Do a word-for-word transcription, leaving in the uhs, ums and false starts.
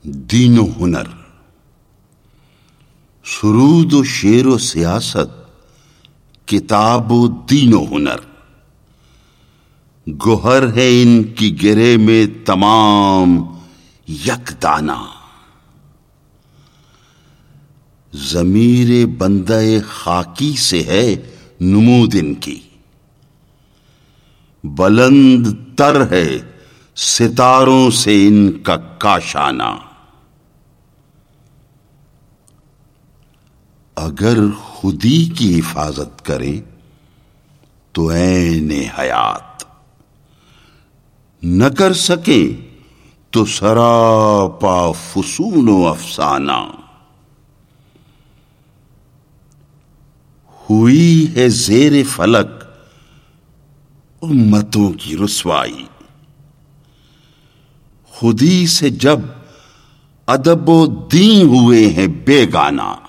دین و ہنر، سرود و شعر و سیاست، کتاب و دین و ہنر، گوہر ہے ان کی گرے میں تمام یک دانہ۔ ضمیر بندہ خاکی سے ہے نمود ان کی، بلند تر ہے ستاروں سے ان کا کاشانہ۔ اگر خودی کی حفاظت کریں تو عین حیات، نہ کر سکیں تو سراپا فسون و افسانہ۔ ہوئی ہے زیر فلک امتوں کی رسوائی، خودی سے جب ادب و دین ہوئے ہیں بیگانہ۔